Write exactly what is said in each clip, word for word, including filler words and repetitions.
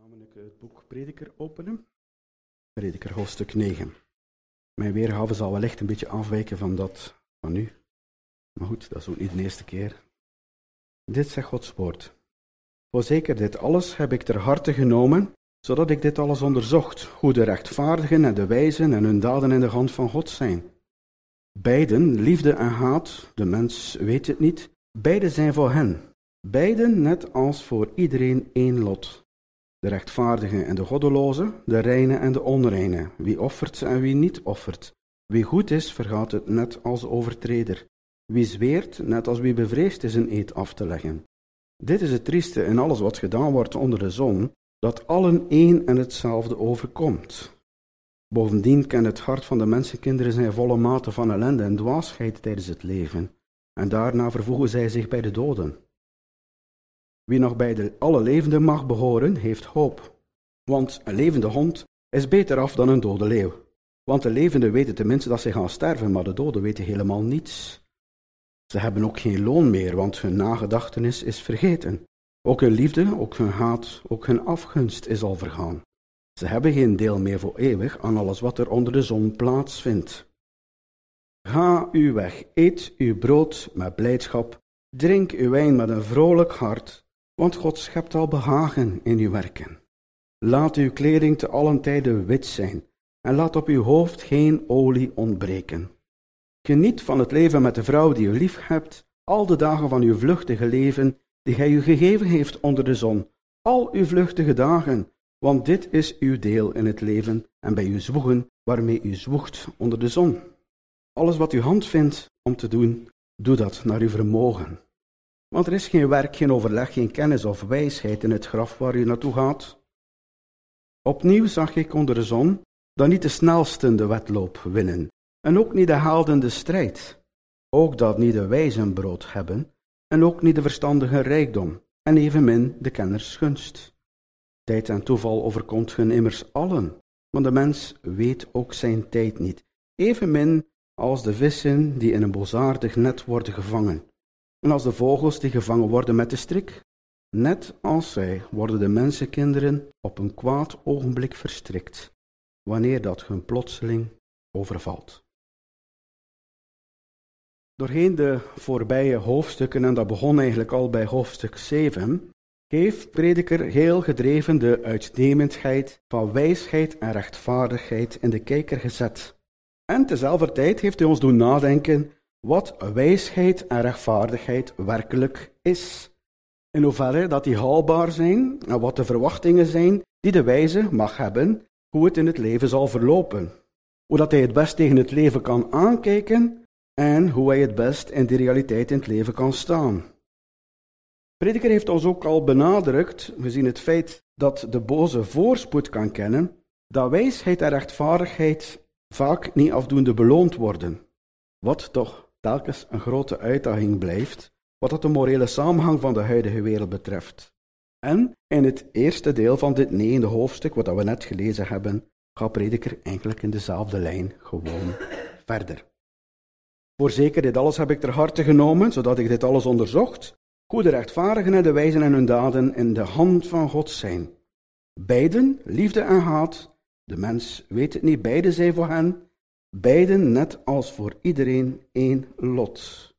Namelijk het boek Prediker openen. Prediker hoofdstuk negen. Mijn weergave zal wellicht een beetje afwijken van dat van nu. Maar goed, dat is ook niet de eerste keer. Dit zegt Gods woord. Voorzeker dit alles heb ik ter harte genomen, zodat ik dit alles onderzocht, hoe de rechtvaardigen en de wijzen en hun daden in de hand van God zijn. Beiden, liefde en haat, de mens weet het niet, beide zijn voor hen. Beiden net als voor iedereen één lot. De rechtvaardige en de goddeloze, de reine en de onreine, wie offert en wie niet offert. Wie goed is, vergaat het net als overtreder. Wie zweert, net als wie bevreesd is een eed af te leggen. Dit is het trieste in alles wat gedaan wordt onder de zon, dat allen één en hetzelfde overkomt. Bovendien kent het hart van de mensenkinderen zijn volle mate van ellende en dwaasheid tijdens het leven, en daarna vervoegen zij zich bij de doden. Wie nog bij de alle levenden mag behoren, heeft hoop. Want een levende hond is beter af dan een dode leeuw. Want de levenden weten tenminste dat ze gaan sterven, maar de doden weten helemaal niets. Ze hebben ook geen loon meer, want hun nagedachtenis is vergeten. Ook hun liefde, ook hun haat, ook hun afgunst is al vergaan. Ze hebben geen deel meer voor eeuwig aan alles wat er onder de zon plaatsvindt. Ga uw weg, eet uw brood met blijdschap, drink uw wijn met een vrolijk hart, want God schept al behagen in uw werken. Laat uw kleding te allen tijde wit zijn, en laat op uw hoofd geen olie ontbreken. Geniet van het leven met de vrouw die u lief hebt, al de dagen van uw vluchtige leven, die hij u gegeven heeft onder de zon, al uw vluchtige dagen, want dit is uw deel in het leven en bij uw zwoegen, waarmee u zwoegt onder de zon. Alles wat uw hand vindt om te doen, doe dat naar uw vermogen. Want er is geen werk, geen overleg, geen kennis of wijsheid in het graf waar u naartoe gaat. Opnieuw zag ik onder de zon dat niet de snelsten de wedloop winnen, en ook niet de helden de strijd. Ook dat niet de wijzen brood hebben, en ook niet de verstandigen rijkdom, en evenmin de kenners gunst. Tijd en toeval overkomt hun immers allen, want de mens weet ook zijn tijd niet, evenmin als de vissen die in een boosaardig net worden gevangen. En als de vogels die gevangen worden met de strik, net als zij worden de mensenkinderen op een kwaad ogenblik verstrikt, wanneer dat hun plotseling overvalt. Doorheen de voorbije hoofdstukken, en dat begon eigenlijk al bij hoofdstuk zeven, heeft Prediker heel gedreven de uitnemendheid van wijsheid en rechtvaardigheid in de kijker gezet. En tezelfde tijd heeft hij ons doen nadenken wat wijsheid en rechtvaardigheid werkelijk is. In hoeverre dat die haalbaar zijn en wat de verwachtingen zijn die de wijze mag hebben, hoe het in het leven zal verlopen. Hoe dat hij het best tegen het leven kan aankijken en hoe hij het best in die realiteit in het leven kan staan. Prediker heeft ons ook al benadrukt, gezien het feit dat de boze voorspoed kan kennen, dat wijsheid en rechtvaardigheid vaak niet afdoende beloond worden. Wat toch telkens een grote uitdaging blijft, wat dat de morele samenhang van de huidige wereld betreft. En in het eerste deel van dit negende hoofdstuk, wat we net gelezen hebben, gaat Prediker eigenlijk in dezelfde lijn gewoon verder. Voorzeker, dit alles heb ik ter harte genomen, zodat ik dit alles onderzocht, hoe de rechtvaardigen en de wijzen en hun daden in de hand van God zijn. Beiden, liefde en haat, de mens weet het niet, beide zijn voor hen, beiden net als voor iedereen één lot.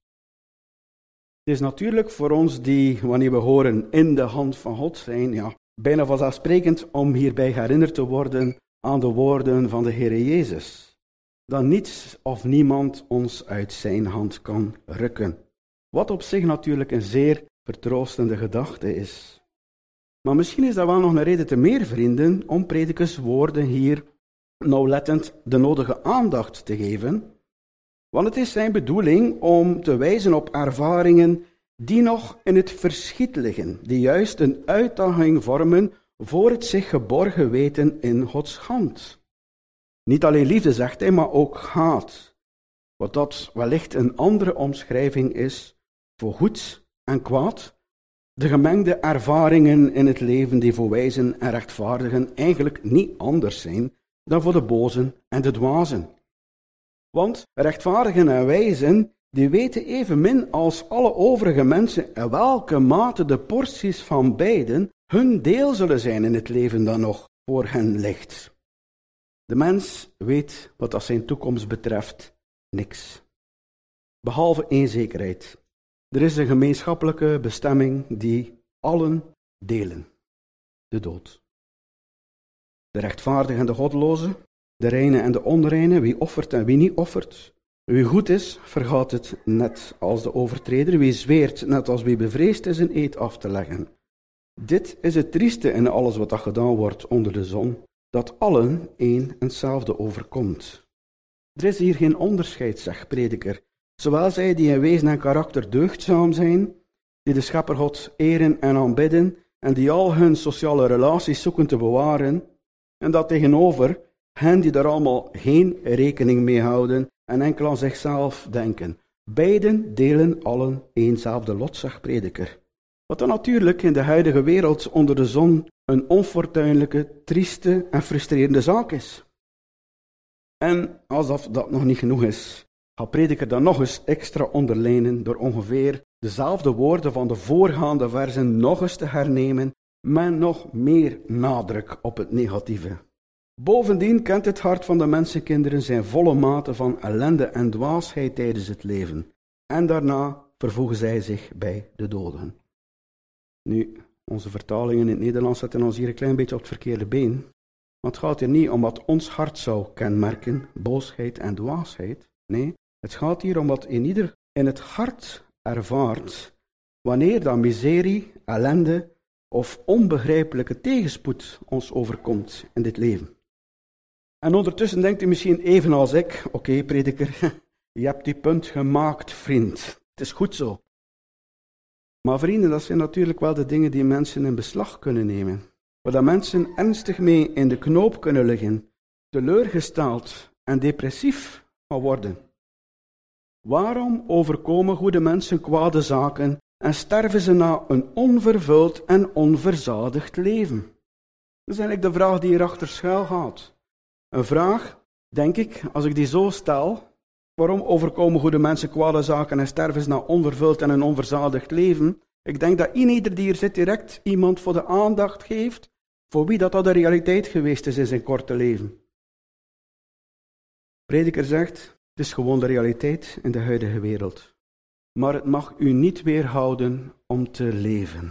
Het is natuurlijk voor ons die, wanneer we horen in de hand van God zijn, ja, bijna vanzelfsprekend om hierbij herinnerd te worden aan de woorden van de Heere Jezus. Dat niets of niemand ons uit zijn hand kan rukken. Wat op zich natuurlijk een zeer vertroostende gedachte is. Maar misschien is dat wel nog een reden te meer, vrienden, om Predikers woorden hier nauwlettend de nodige aandacht te geven. Want het is zijn bedoeling om te wijzen op ervaringen die nog in het verschiet liggen, die juist een uitdaging vormen voor het zich geborgen weten in Gods hand. Niet alleen liefde, zegt hij, maar ook haat. Wat dat wellicht een andere omschrijving is voor goed en kwaad. De gemengde ervaringen in het leven die voor wijzen en rechtvaardigen eigenlijk niet anders zijn dan voor de bozen en de dwazen. Want rechtvaardigen en wijzen, die weten evenmin als alle overige mensen in welke mate de porties van beiden hun deel zullen zijn in het leven dat nog voor hen ligt. De mens weet wat dat zijn toekomst betreft niks. Behalve één zekerheid. Er is een gemeenschappelijke bestemming die allen delen. De dood. De rechtvaardige en de goddeloze, de reine en de onreine, wie offert en wie niet offert. Wie goed is, vergaat het net als de overtreder. Wie zweert, net als wie bevreesd is, een eed af te leggen. Dit is het trieste in alles wat dat gedaan wordt onder de zon, dat allen één en hetzelfde overkomt. Er is hier geen onderscheid, zegt prediker. Zowel zij die in wezen en karakter deugdzaam zijn, die de schepper God eren en aanbidden, en die al hun sociale relaties zoeken te bewaren, en dat tegenover hen die daar allemaal geen rekening mee houden en enkel aan zichzelf denken. Beiden delen allen éénzelfde lot, zegt prediker. Wat dan natuurlijk in de huidige wereld onder de zon een onfortuinlijke, trieste en frustrerende zaak is. En alsof dat nog niet genoeg is, gaat prediker dan nog eens extra onderlijnen door ongeveer dezelfde woorden van de voorgaande versen nog eens te hernemen, met nog meer nadruk op het negatieve. Bovendien kent het hart van de mensenkinderen zijn volle mate van ellende en dwaasheid tijdens het leven. En daarna vervoegen zij zich bij de doden. Nu, onze vertalingen in het Nederlands zetten ons hier een klein beetje op het verkeerde been. Want het gaat hier niet om wat ons hart zou kenmerken, boosheid en dwaasheid. Nee, het gaat hier om wat in ieder in het hart ervaart, wanneer dan miserie, ellende of onbegrijpelijke tegenspoed ons overkomt in dit leven. En ondertussen denkt u misschien evenals ik, oké okay, prediker, je hebt die punt gemaakt, vriend. Het is goed zo. Maar vrienden, dat zijn natuurlijk wel de dingen die mensen in beslag kunnen nemen. Waar dat mensen ernstig mee in de knoop kunnen liggen, teleurgesteld en depressief gaan worden. Waarom overkomen goede mensen kwade zaken en sterven ze na een onvervuld en onverzadigd leven? Dat is eigenlijk de vraag die hierachter schuil gaat. Een vraag, denk ik, als ik die zo stel, waarom overkomen goede mensen kwade zaken en sterven ze na onvervuld en een onverzadigd leven? Ik denk dat ieder die hier zit direct iemand voor de aandacht geeft, voor wie dat, dat de realiteit geweest is in zijn korte leven. Prediker zegt, het is gewoon de realiteit in de huidige wereld. Maar het mag u niet weerhouden om te leven.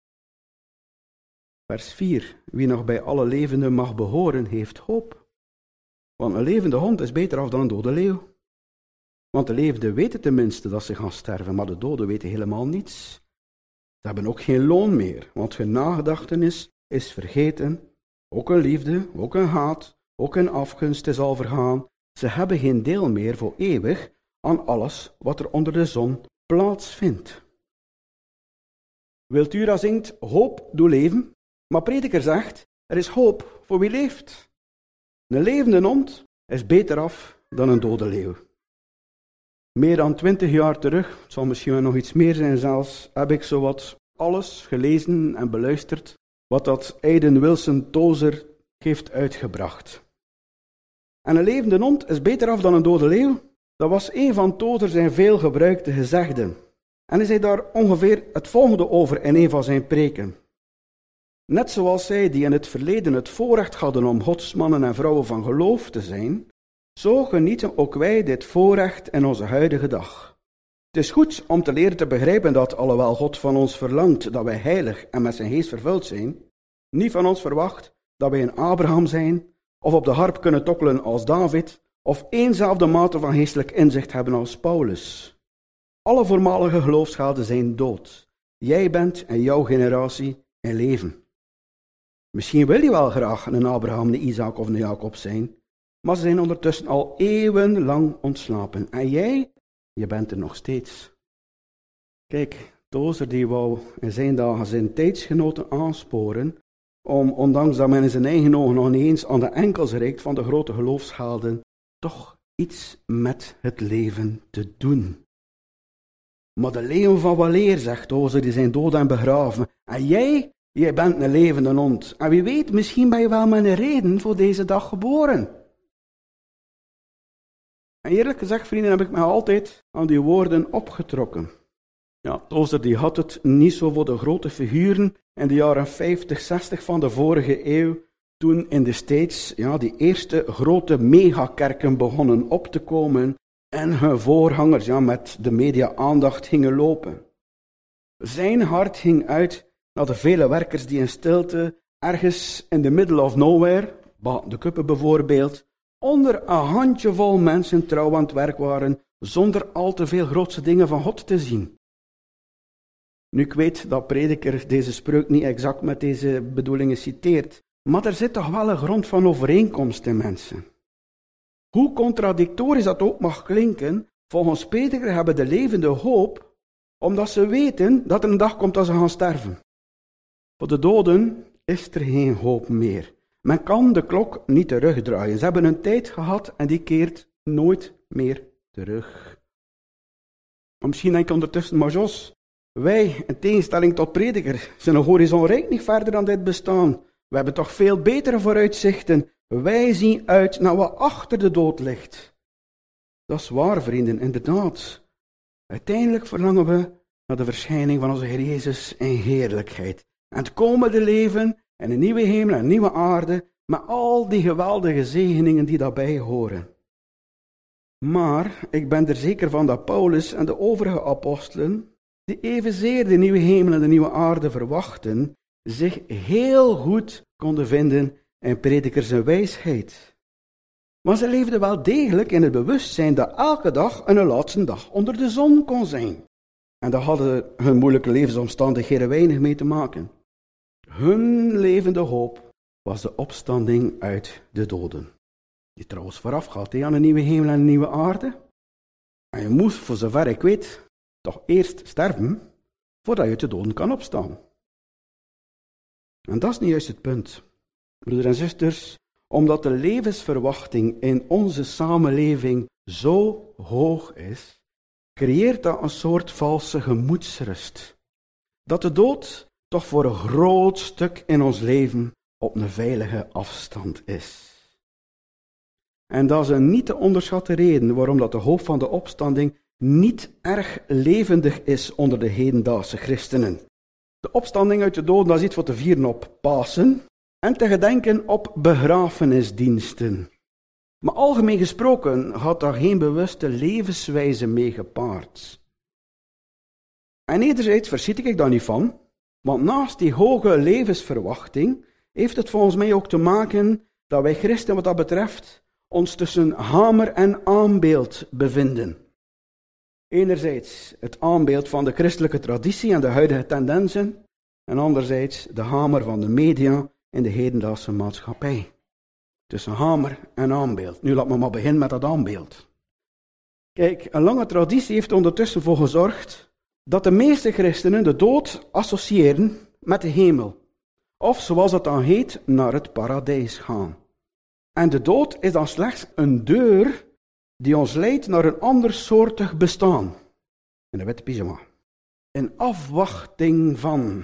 Vers vier. Wie nog bij alle levenden mag behoren, heeft hoop. Want een levende hond is beter af dan een dode leeuw. Want de levenden weten tenminste dat ze gaan sterven, maar de doden weten helemaal niets. Ze hebben ook geen loon meer, want hun nagedachtenis is vergeten. Ook hun liefde, ook hun haat, ook hun afgunst is al vergaan. Ze hebben geen deel meer voor eeuwig aan alles wat er onder de zon plaatsvindt. Wiltura zingt, hoop doe leven, maar prediker zegt, er is hoop voor wie leeft. Een levende hond is beter af dan een dode leeuw. Meer dan twintig jaar terug, het zal misschien wel nog iets meer zijn zelfs, heb ik zowat alles gelezen en beluisterd wat dat Aidan Wilson Tozer heeft uitgebracht. En een levende hond is beter af dan een dode leeuw. Dat was een van Tozer zijn veel gebruikte gezegden. En hij zei daar ongeveer het volgende over in een van zijn preken. Net zoals zij die in het verleden het voorrecht hadden om Gods mannen en vrouwen van geloof te zijn, zo genieten ook wij dit voorrecht in onze huidige dag. Het is goed om te leren te begrijpen dat, alhoewel God van ons verlangt dat wij heilig en met zijn geest vervuld zijn, niet van ons verwacht dat wij een Abraham zijn, of op de harp kunnen tokkelen als David, of eenzelfde mate van geestelijk inzicht hebben als Paulus. Alle voormalige geloofshelden zijn dood. Jij bent en jouw generatie in leven. Misschien wil je wel graag een Abraham, een Isaac of een Jacob zijn, maar ze zijn ondertussen al eeuwenlang ontslapen. En jij, je bent er nog steeds. Kijk, Tozer die wou in zijn dagen zijn tijdsgenoten aansporen om, ondanks dat men in zijn eigen ogen nog niet eens aan de enkels reikt van de grote geloofshelden, toch iets met het leven te doen. Maar de leeuwen van weleer, zegt Tozer, die zijn dood en begraven. En jij, jij bent een levende hond. En wie weet, misschien ben je wel met een reden voor deze dag geboren. En eerlijk gezegd, vrienden, heb ik me altijd aan die woorden opgetrokken. Ja, Tozer die had het niet zo voor de grote figuren in de jaren vijftig, zestig van de vorige eeuw, toen in de States ja, die eerste grote megakerken begonnen op te komen en hun voorgangers ja, met de media-aandacht gingen lopen. Zijn hart ging uit naar de vele werkers die in stilte ergens in the middle of nowhere, de Kuppen bijvoorbeeld, onder een handjevol mensen trouw aan het werk waren, zonder al te veel grootse dingen van God te zien. Nu, ik weet dat prediker deze spreuk niet exact met deze bedoelingen citeert, maar er zit toch wel een grond van overeenkomst in mensen. Hoe contradictorisch dat ook mag klinken, volgens prediker hebben de levende hoop, omdat ze weten dat er een dag komt dat ze gaan sterven. Voor de doden is er geen hoop meer. Men kan de klok niet terugdraaien. Ze hebben een tijd gehad en die keert nooit meer terug. Maar misschien denk je ondertussen, maar Jos, wij, in tegenstelling tot prediker, zijn een horizonrijk niet verder dan dit bestaan. We hebben toch veel betere vooruitzichten. Wij zien uit naar wat achter de dood ligt. Dat is waar, vrienden, inderdaad. Uiteindelijk verlangen we naar de verschijning van onze Heer Jezus in heerlijkheid. En het komende leven en een nieuwe hemel en een nieuwe aarde, met al die geweldige zegeningen die daarbij horen. Maar ik ben er zeker van dat Paulus en de overige apostelen, die evenzeer de nieuwe hemel en de nieuwe aarde verwachten, zich heel goed konden vinden in predikers en wijsheid. Maar ze leefden wel degelijk in het bewustzijn dat elke dag een laatste dag onder de zon kon zijn. En daar hadden hun moeilijke levensomstandigheden weinig mee te maken. Hun levende hoop was de opstanding uit de doden. Die trouwens vooraf gaat aan een nieuwe hemel en een nieuwe aarde. En je moest, voor zover ik weet, toch eerst sterven voordat je uit de doden kan opstaan. En dat is niet juist het punt. Broeders en zusters, omdat de levensverwachting in onze samenleving zo hoog is, creëert dat een soort valse gemoedsrust. Dat de dood toch voor een groot stuk in ons leven op een veilige afstand is. En dat is een niet te onderschatten reden waarom dat de hoop van de opstanding niet erg levendig is onder de hedendaagse christenen. De opstanding uit de doden, dat is iets voor te vieren op Pasen en te gedenken op begrafenisdiensten. Maar algemeen gesproken had daar geen bewuste levenswijze mee gepaard. En enerzijds verschiet ik daar niet van, want naast die hoge levensverwachting heeft het volgens mij ook te maken dat wij christenen wat dat betreft ons tussen hamer en aanbeeld bevinden. Enerzijds het aanbeeld van de christelijke traditie en de huidige tendensen, en anderzijds de hamer van de media in de hedendaagse maatschappij. Tussen hamer en aanbeeld. Nu laat me maar beginnen met dat aanbeeld. Kijk, een lange traditie heeft ondertussen voor gezorgd dat de meeste christenen de dood associëren met de hemel. Of zoals het dan heet, naar het paradijs gaan. En de dood is dan slechts een deur die ons leidt naar een andersoortig bestaan. In de witte pyjama. In afwachting van.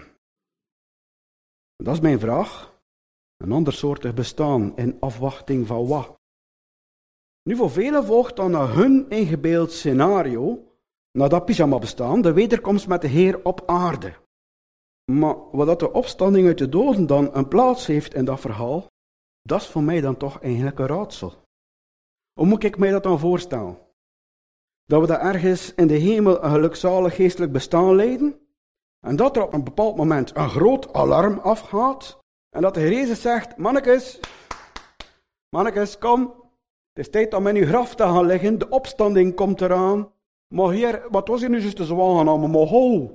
Dat is mijn vraag. Een andersoortig bestaan in afwachting van wat? Nu, voor velen volgt dan naar hun ingebeeld scenario, naar dat pyjama bestaan, de wederkomst met de Heer op aarde. Maar wat de opstanding uit de doden dan een plaats heeft in dat verhaal, dat is voor mij dan toch eigenlijk een raadsel. Hoe moet ik mij dat dan voorstellen? Dat we daar ergens in de hemel een gelukzalig geestelijk bestaan leiden, en dat er op een bepaald moment een groot alarm afgaat, en dat de Heer Jezus zegt, mannekes, mannekes, kom, het is tijd om in uw graf te gaan liggen, de opstanding komt eraan. Maar Heer, wat was hier nu juist te zwaar genomen, maar ho.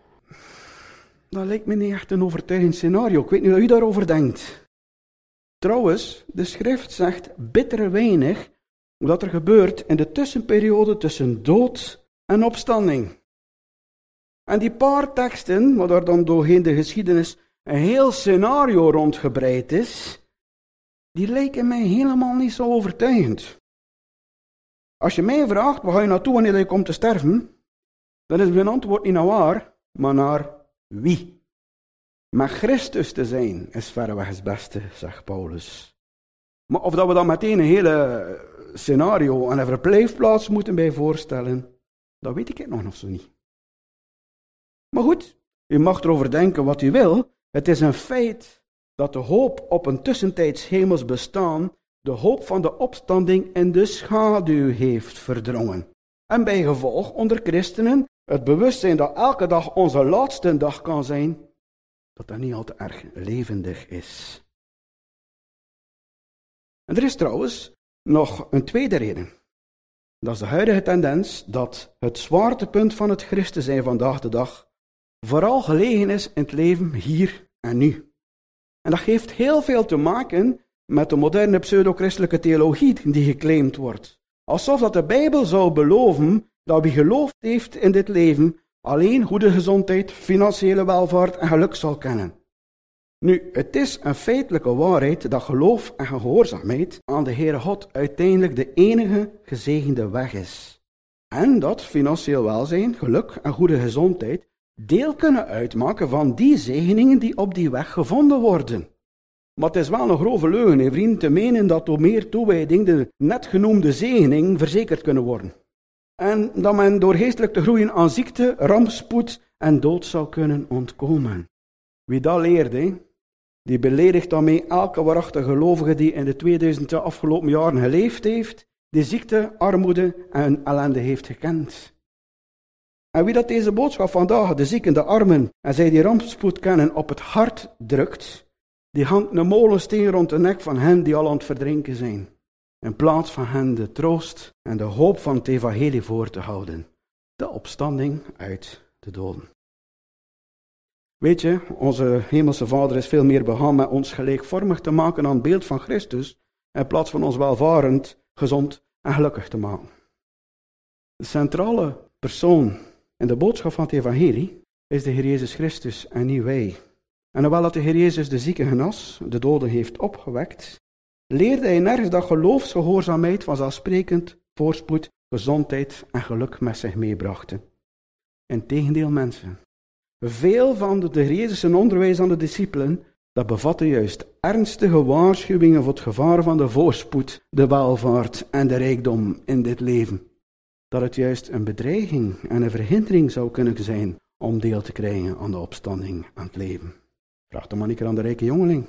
Dat lijkt me niet echt een overtuigend scenario, ik weet niet hoe u daarover denkt. Trouwens, de schrift zegt bitter weinig wat er gebeurt in de tussenperiode tussen dood en opstanding. En die paar teksten, waar daar dan doorheen de geschiedenis een heel scenario rondgebreid is, die lijken mij helemaal niet zo overtuigend. Als je mij vraagt, waar ga je naartoe wanneer je komt te sterven, dan is mijn antwoord niet naar waar, maar naar wie. Maar Christus te zijn is verreweg het beste, zegt Paulus. Maar of dat we dan meteen een hele scenario en een verblijfplaats moeten bij voorstellen, dat weet ik nog, nog zo niet. Maar goed, u mag erover denken wat u wil. Het is een feit dat de hoop op een tussentijds hemels bestaan de hoop van de opstanding in de schaduw heeft verdrongen. En bij gevolg onder christenen het bewustzijn dat elke dag onze laatste dag kan zijn, dat dat niet al te erg levendig is. En er is trouwens nog een tweede reden. Dat is de huidige tendens dat het zwaartepunt van het christen zijn vandaag de dag vooral gelegen is in het leven hier en nu. En dat heeft heel veel te maken met de moderne pseudo-christelijke theologie die geclaimd wordt. Alsof dat de Bijbel zou beloven dat wie gelooft heeft in dit leven alleen goede gezondheid, financiële welvaart en geluk zal kennen. Nu, het is een feitelijke waarheid dat geloof en gehoorzaamheid aan de Heere God uiteindelijk de enige gezegende weg is. En dat financieel welzijn, geluk en goede gezondheid deel kunnen uitmaken van die zegeningen die op die weg gevonden worden. Maar het is wel een grove leugen, hè, vriend, te menen dat door meer toewijding de net genoemde zegeningen verzekerd kunnen worden. En dat men door geestelijk te groeien aan ziekte, rampspoed en dood zou kunnen ontkomen. Wie dat leert, hè, die beledigt daarmee elke waarachtige gelovige die in de tweeduizend afgelopen jaren geleefd heeft, die ziekte, armoede en ellende heeft gekend. En wie dat deze boodschap vandaag, de zieken, de armen en zij die rampspoed kennen, op het hart drukt, die hangt een molensteen rond de nek van hen die al aan het verdrinken zijn. In plaats van hen de troost en de hoop van het evangelie voor te houden. De opstanding uit de doden. Weet je, onze hemelse Vader is veel meer begaan met ons gelijkvormig te maken aan het beeld van Christus, in plaats van ons welvarend, gezond en gelukkig te maken. De centrale persoon in de boodschap van het evangelie is de Heer Jezus Christus en niet wij. En hoewel dat de Heer Jezus de zieken genas, de doden heeft opgewekt, leerde hij nergens dat geloofsgehoorzaamheid vanzelfsprekend voorspoed, gezondheid en geluk met zich meebrachten. Integendeel, mensen. Veel van de Heer Jezus' onderwijs aan de discipelen, dat bevatte juist ernstige waarschuwingen voor het gevaar van de voorspoed, de welvaart en de rijkdom in dit leven. Dat het juist een bedreiging en een verhindering zou kunnen zijn om deel te krijgen aan de opstanding aan het leven. Vraag de maar een keer aan de rijke jongeling.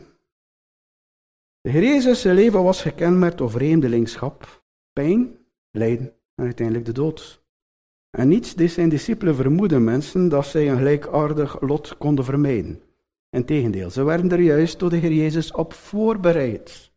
De Heer Jezus' leven was gekenmerkt door vreemdelingschap, pijn, lijden en uiteindelijk de dood. En niets deed zijn discipelen vermoeden mensen dat zij een gelijkaardig lot konden vermijden. Integendeel, ze werden er juist door de Heer Jezus op voorbereid.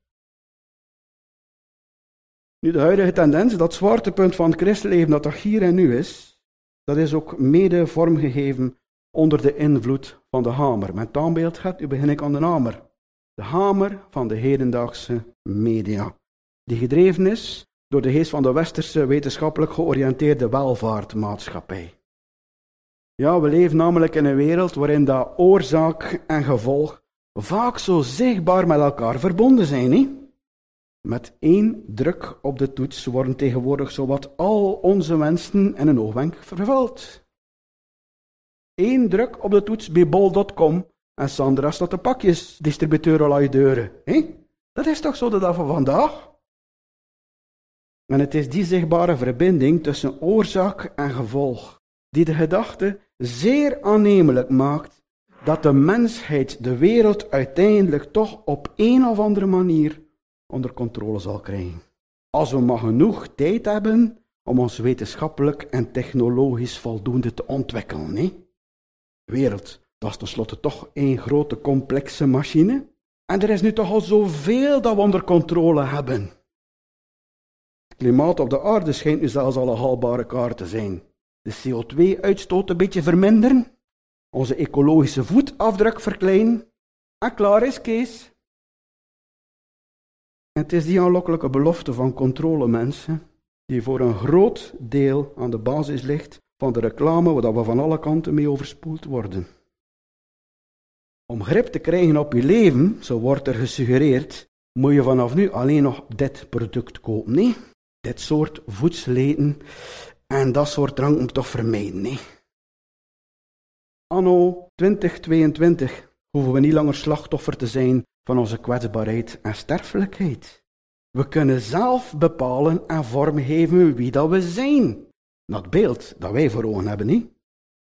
Nu, de huidige tendens, dat zwaartepunt van het christenleven dat dat hier en nu is, dat is ook mede vormgegeven onder de invloed van de hamer. Met taanbeeld gaat, nu begin ik aan de hamer. De hamer van de hedendaagse media, die gedreven is door de geest van de westerse wetenschappelijk georiënteerde welvaartmaatschappij. Ja, we leven namelijk in een wereld waarin dat oorzaak en gevolg vaak zo zichtbaar met elkaar verbonden zijn. Niet? Met één druk op de toets worden tegenwoordig zowat al onze wensen in een oogwenk vervuld. Eén druk op de toets bij bol punt com en Sandra staat de pakjesdistributeur al aan je deuren. He? Dat is toch zo de dag van vandaag? En het is die zichtbare verbinding tussen oorzaak en gevolg die de gedachte zeer aannemelijk maakt dat de mensheid de wereld uiteindelijk toch op een of andere manier onder controle zal krijgen. Als we maar genoeg tijd hebben om ons wetenschappelijk en technologisch voldoende te ontwikkelen. Hè? De wereld, dat is tenslotte toch één grote complexe machine. En er is nu toch al zoveel dat we onder controle hebben. Het klimaat op de aarde schijnt nu zelfs al een haalbare kaart te zijn. De C O twee uitstoot een beetje verminderen. Onze ecologische voetafdruk verkleinen. En klaar is Kees. En het is die aanlokkelijke belofte van controle, mensen, die voor een groot deel aan de basis ligt van de reclame waar we van alle kanten mee overspoeld worden. Om grip te krijgen op je leven, zo wordt er gesuggereerd, moet je vanaf nu alleen nog dit product kopen. Nee, dit soort voedsel eten en dat soort drank moet toch vermijden. Nee. Anno twintig tweeëntwintig hoeven we niet langer slachtoffer te zijn van onze kwetsbaarheid en sterfelijkheid. We kunnen zelf bepalen en vormgeven wie dat we zijn. Dat beeld dat wij voor ogen hebben, niet?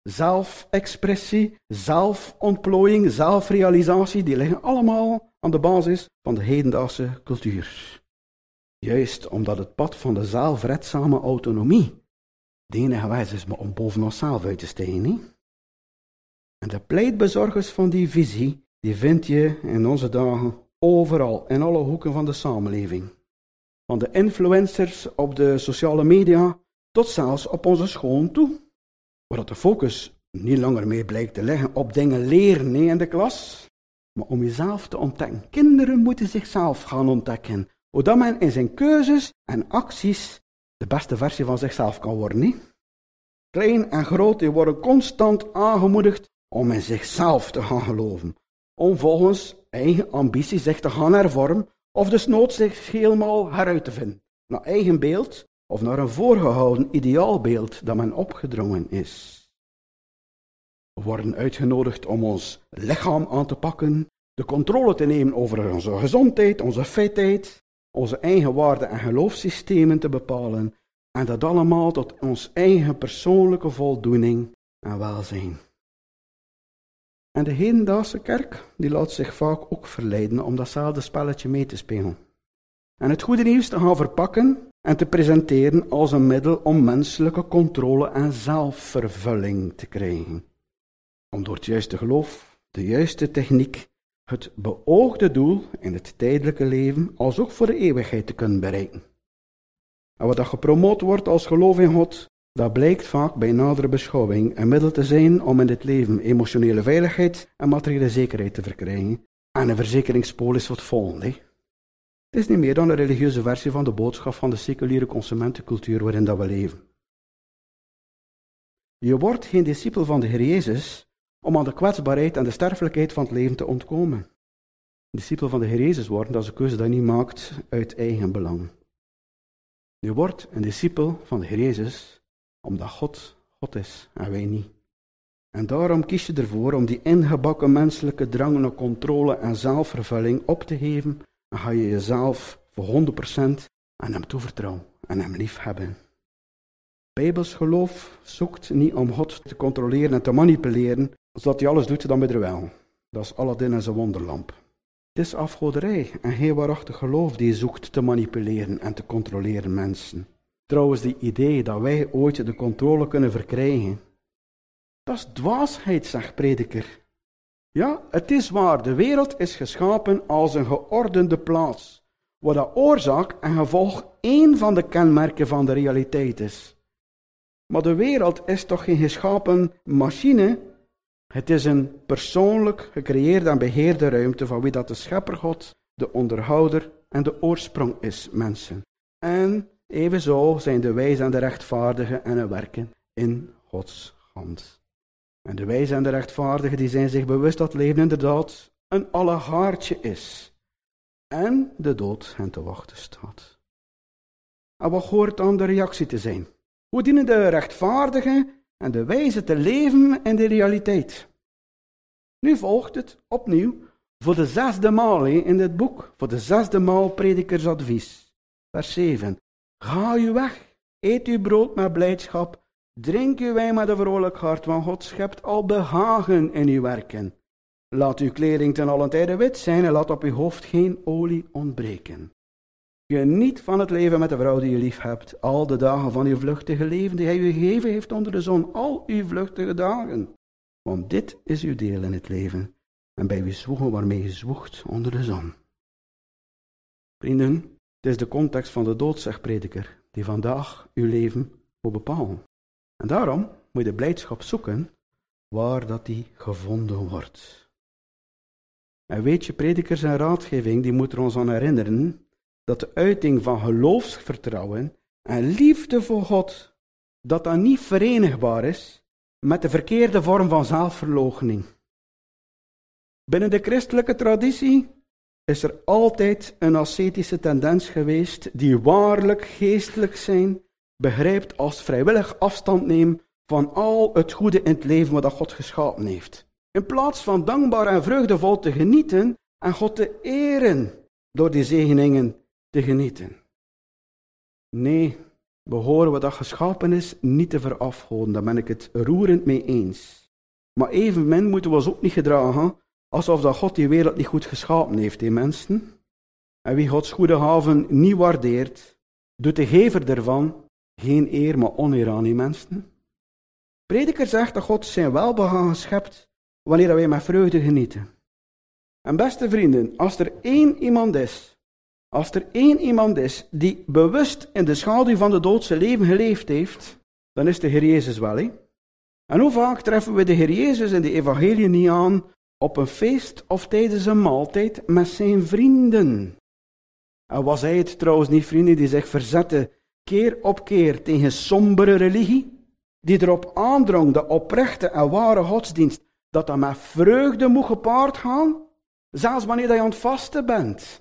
zelfexpressie, zelfontplooiing, zelfrealisatie, die liggen allemaal aan de basis van de hedendaagse cultuur. Juist omdat het pad van de zelfredzame autonomie de enige wijze is om boven onszelf uit te stijgen. He? En de pleitbezorgers van die visie, die vind je in onze dagen overal, in alle hoeken van de samenleving. Van de influencers op de sociale media tot zelfs op onze scholen toe. Waar de focus niet langer meer blijkt te liggen op dingen leren nee, in de klas, maar om jezelf te ontdekken. Kinderen moeten zichzelf gaan ontdekken, zodat men in zijn keuzes en acties de beste versie van zichzelf kan worden. Nee? Klein en groot, die worden constant aangemoedigd om in zichzelf te gaan geloven. Om volgens eigen ambitie zich te gaan hervormen, of desnoods zich helemaal heruit te vinden. Naar eigen beeld, of naar een voorgehouden ideaalbeeld dat men opgedrongen is. We worden uitgenodigd om ons lichaam aan te pakken, de controle te nemen over onze gezondheid, onze fitheid, onze eigen waarden en geloofssystemen te bepalen, en dat allemaal tot ons eigen persoonlijke voldoening en welzijn. En de hedendaagse kerk, die laat zich vaak ook verleiden om datzelfde spelletje mee te spelen. En het goede nieuws te gaan verpakken en te presenteren als een middel om menselijke controle en zelfvervulling te krijgen. Om door het juiste geloof, de juiste techniek, het beoogde doel in het tijdelijke leven als ook voor de eeuwigheid te kunnen bereiken. En wat dat gepromoot wordt als geloof in God, dat blijkt vaak bij nadere beschouwing een middel te zijn om in dit leven emotionele veiligheid en materiële zekerheid te verkrijgen. En een verzekeringspolis wat volgende. Het is niet meer dan een religieuze versie van de boodschap van de seculiere consumentencultuur waarin dat we leven. Je wordt geen discipel van de Heer Jezus om aan de kwetsbaarheid en de sterfelijkheid van het leven te ontkomen. Een discipel van de Heer Jezus worden, dat is een keuze die je niet maakt uit eigen belang. Je wordt een discipel van de Heer Jezus omdat God God is en wij niet. En daarom kies je ervoor om die ingebakken menselijke drang naar controle en zelfvervulling op te geven en ga je jezelf voor honderd procent aan hem toevertrouwen en hem liefhebben. Bijbels geloof zoekt niet om God te controleren en te manipuleren, zodat hij alles doet dan er wel. Dat is Aladdin en zijn wonderlamp. Het is afgoderij en geen waarachtig geloof die zoekt te manipuleren en te controleren mensen. Trouwens, die idee dat wij ooit de controle kunnen verkrijgen, dat is dwaasheid, zegt prediker. Ja, het is waar, de wereld is geschapen als een geordende plaats, waar dat oorzaak en gevolg één van de kenmerken van de realiteit is. Maar de wereld is toch geen geschapen machine? Het is een persoonlijk gecreëerde en beheerde ruimte van wie dat de scheppergod, de onderhouder en de oorsprong is, mensen. En evenzo zijn de wijze en de rechtvaardigen en hun werken in Gods hand. En de wijze en de rechtvaardigen die zijn zich bewust dat leven inderdaad een allegaartje is. En de dood hen te wachten staat. En wat hoort dan de reactie te zijn? Hoe dienen de rechtvaardigen en de wijze te leven in de realiteit? Nu volgt het opnieuw voor de zesde maal in dit boek, voor de zesde maal predikerzadvies. Vers zeven. Ga u weg, eet uw brood met blijdschap, drink uw wijn met een vrolijk hart, want God schept al behagen in uw werken. Laat uw kleding ten allen tijde wit zijn en laat op uw hoofd geen olie ontbreken. Geniet van het leven met de vrouw die je lief hebt, al de dagen van uw vluchtige leven die hij u gegeven heeft onder de zon, al uw vluchtige dagen. Want dit is uw deel in het leven, en bij wie zwoegen waarmee je zwoegt onder de zon. Vrienden, het is de context van de dood, zegt prediker, die vandaag uw leven moet bepalen. En daarom moet je de blijdschap zoeken waar dat die gevonden wordt. En weet je, predikers en raadgeving, die moeten ons aan herinneren dat de uiting van geloofsvertrouwen en liefde voor God, dat dat niet verenigbaar is met de verkeerde vorm van zelfverloochening. Binnen de christelijke traditie is er altijd een ascetische tendens geweest die waarlijk geestelijk zijn begrijpt als vrijwillig afstand nemen van al het goede in het leven wat God geschapen heeft. In plaats van dankbaar en vreugdevol te genieten en God te eren door die zegeningen te genieten. Nee, behoren wat dat geschapen is niet te verafgoden. Daar ben ik het roerend mee eens. Maar evenmin moeten we ons ook niet gedragen alsof dat God die wereld niet goed geschapen heeft, die mensen. En wie Gods goede haven niet waardeert, doet de gever ervan geen eer, maar oneer aan die mensen. Prediker zegt dat God zijn welbehagen schept wanneer wij met vreugde genieten. En beste vrienden, als er één iemand is, als er één iemand is die bewust in de schaduw van de dood zijn leven geleefd heeft, dan is de Heer Jezus wel. Hè? En hoe vaak treffen we de Heer Jezus in de evangelie niet aan op een feest of tijdens een maaltijd met zijn vrienden? En was hij het trouwens niet, vrienden, die zich verzetten keer op keer tegen sombere religie, die erop aandrong de oprechte en ware godsdienst, dat dat met vreugde moet gepaard gaan, zelfs wanneer je aan het vasten bent.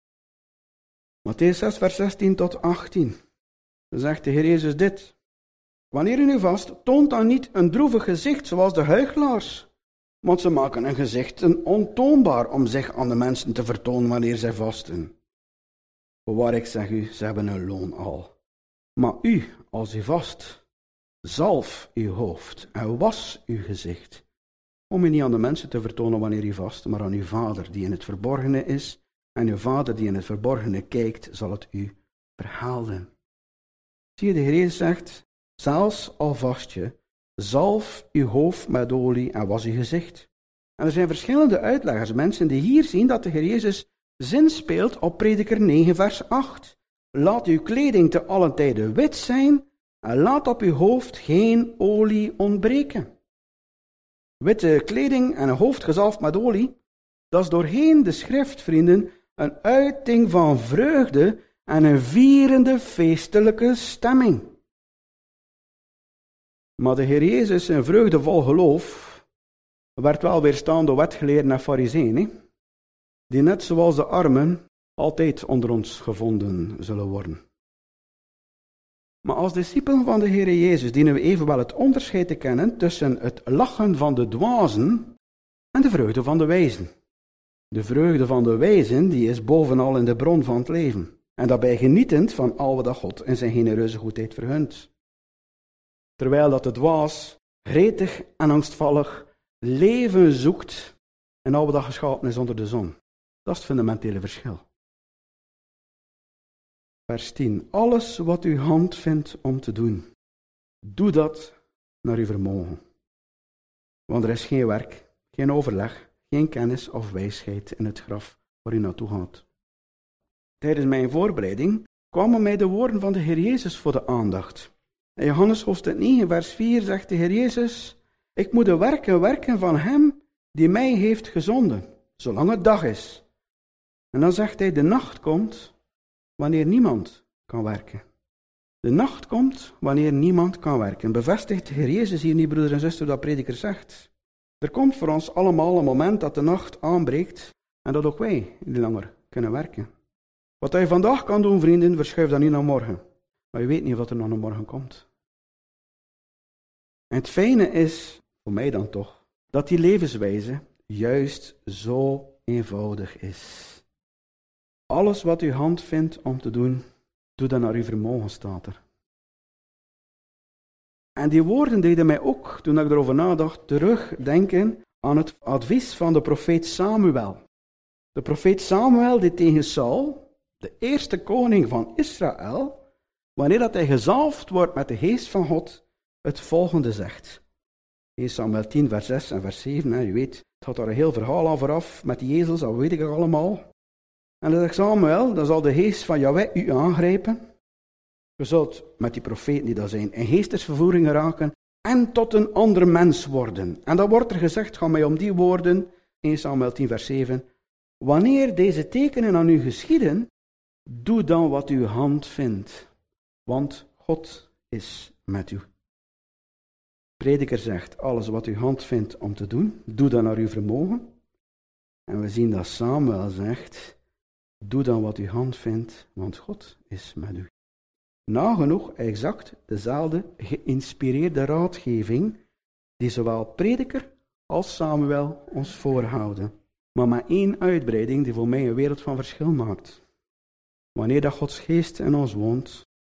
Mattheüs zes, vers zestien tot achttien. Dan zegt de Heer Jezus dit. Wanneer u nu vast, toont dan niet een droevig gezicht zoals de huichelaars. Want ze maken een gezicht ontoonbaar om zich aan de mensen te vertonen wanneer zij vasten. Voorwaar ik zeg u, ze hebben een loon al. Maar u, als u vast, zalf uw hoofd en was uw gezicht. Om u niet aan de mensen te vertonen wanneer u vast, maar aan uw Vader die in het verborgene is. En uw Vader die in het verborgene kijkt, zal het u verhalen. Zie je, de Heer Jezus zegt, zelfs al vast je, zalf uw hoofd met olie en was uw gezicht. En er zijn verschillende uitleggers, mensen die hier zien dat de Heer Jezus zinspeelt op Prediker negen, vers acht. Laat uw kleding te allen tijde wit zijn en laat op uw hoofd geen olie ontbreken. Witte kleding en een hoofd gezalfd met olie, dat is doorheen de schrift, vrienden, een uiting van vreugde en een vierende feestelijke stemming. Maar de Heer Jezus, in vreugdevol geloof, werd wel weerstaan door wetgeleerden en farizeeën, die net zoals de armen altijd onder ons gevonden zullen worden. Maar als discipelen van de Heer Jezus dienen we evenwel het onderscheid te kennen tussen het lachen van de dwazen en de vreugde van de wijzen. De vreugde van de wijzen, die is bovenal in de bron van het leven. En daarbij genietend van al wat God in zijn genereuze goedheid vergunt. Terwijl dat de dwaas, gretig en angstvallig, leven zoekt in al wat geschapen is onder de zon. Dat is het fundamentele verschil. Vers tien. Alles wat uw hand vindt om te doen, doe dat naar uw vermogen. Want er is geen werk, geen overleg, geen kennis of wijsheid in het graf waar u naartoe gaat. Tijdens mijn voorbereiding kwamen mij de woorden van de Heer Jezus voor de aandacht. In Johannes hoofdstuk negen, vers vier zegt de Heer Jezus, ik moet de werken werken van hem die mij heeft gezonden, zolang het dag is. En dan zegt hij, de nacht komt wanneer niemand kan werken. De nacht komt wanneer niemand kan werken. Bevestigt de Heer Jezus hier niet, broeder en zuster, dat prediker zegt. Er komt voor ons allemaal een moment dat de nacht aanbreekt en dat ook wij niet langer kunnen werken. Wat je vandaag kan doen, vrienden, verschuif dat niet naar morgen. Maar je weet niet wat er nog naar morgen komt. En het fijne is, voor mij dan toch, dat die levenswijze juist zo eenvoudig is. Alles wat uw hand vindt om te doen, doe dat naar uw vermogen, staat er. En die woorden deden mij ook, toen ik erover nadacht, terugdenken aan het advies van de profeet Samuel. De profeet Samuel die tegen Saul, de eerste koning van Israël, wanneer dat hij gezalfd wordt met de geest van God, het volgende zegt. In Samuel tien, vers zes en vers zeven, hè, u weet, het had daar een heel verhaal aan vooraf, met die ezels, dat weet ik allemaal. En dan zegt Samuel, dan zal de geest van Jahweh u aangrijpen. Je zult met die profeten die dat zijn in geestesvervoering geraken en tot een ander mens worden. En dan wordt er gezegd, ga mij om die woorden, in Samuel tien vers zeven, wanneer deze tekenen aan u geschieden, doe dan wat uw hand vindt, want God is met u. Prediker zegt, alles wat uw hand vindt om te doen, doe dan naar uw vermogen. En we zien dat Samuel zegt, doe dan wat uw hand vindt, want God is met u. Nagenoeg exact dezelfde geïnspireerde raadgeving die zowel prediker als Samuel ons voorhouden. Maar met één uitbreiding die voor mij een wereld van verschil maakt. Wanneer dat Gods geest in ons woont,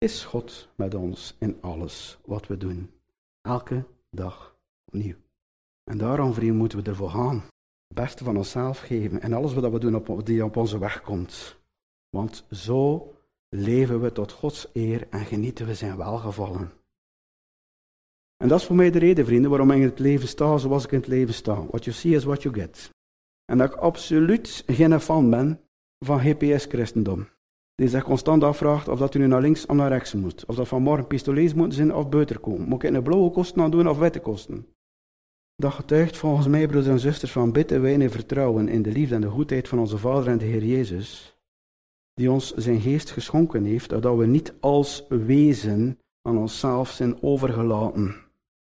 is God met ons in alles wat we doen. Elke dag opnieuw. En daarom, vrienden, moeten we ervoor gaan. Het beste van onszelf geven en alles wat we doen op, die op onze weg komt. Want zo leven we tot Gods eer en genieten we zijn welgevallen. En dat is voor mij de reden, vrienden, waarom ik in het leven sta zoals ik in het leven sta. What you see is what you get. En dat ik absoluut geen fan ben van G P S-christendom. Die zich constant afvraagt of dat u nu naar links of naar rechts moet. Of dat vanmorgen pistolees moeten zijn of buiten komen. Moet ik een blauwe kosten aan doen of witte kosten? Dat getuigt volgens mij, broeders en zusters, van bidden wij in vertrouwen in de liefde en de goedheid van onze Vader en de Heer Jezus, die ons zijn geest geschonken heeft, dat we niet als wezen aan onszelf zijn overgelaten.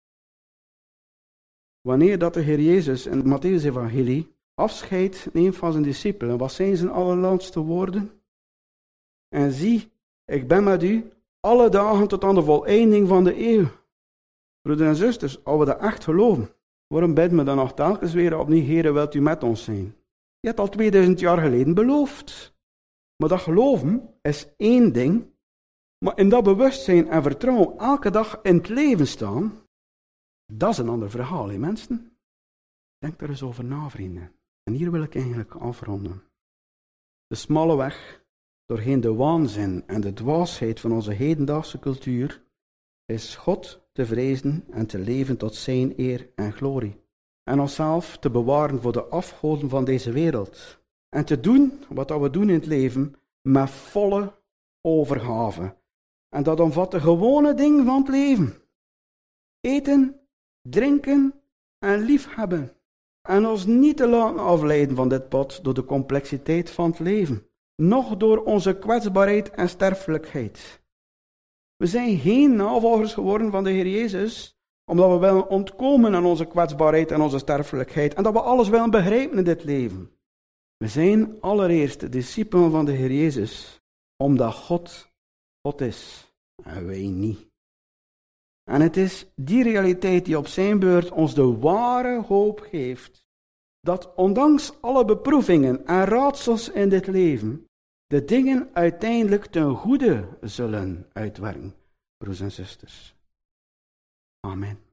Wanneer dat de Heer Jezus in het Matthäus-evangelie afscheid neemt van zijn discipelen, wat zijn zijn allerlaatste woorden? En zie, ik ben met u alle dagen tot aan de voleinding van de eeuw. Broeders en zusters, als we dat echt geloven, waarom bidden we dan nog telkens weer opnieuw, Heere, wilt u met ons zijn? Je hebt al tweeduizend jaar geleden beloofd. Maar dat geloven is één ding, maar in dat bewustzijn en vertrouwen elke dag in het leven staan, dat is een ander verhaal, hè mensen? Denk er eens over na, vrienden. En hier wil ik eigenlijk afronden. De smalle weg, doorheen de waanzin en de dwaasheid van onze hedendaagse cultuur, is God te vrezen en te leven tot zijn eer en glorie. En onszelf te bewaren voor de afgoden van deze wereld. En te doen wat we doen in het leven met volle overgave. En dat omvat de gewone dingen van het leven. Eten, drinken en liefhebben. En ons niet te laten afleiden van dit pad door de complexiteit van het leven. Noch door onze kwetsbaarheid en sterfelijkheid. We zijn geen navolgers geworden van de Heer Jezus, omdat we willen ontkomen aan onze kwetsbaarheid en onze sterfelijkheid. En dat we alles willen begrijpen in dit leven. We zijn allereerst discipelen van de Heer Jezus, omdat God God is en wij niet. En het is die realiteit die op zijn beurt ons de ware hoop geeft, dat ondanks alle beproevingen en raadsels in dit leven, de dingen uiteindelijk ten goede zullen uitwerken, broers en zusters. Amen.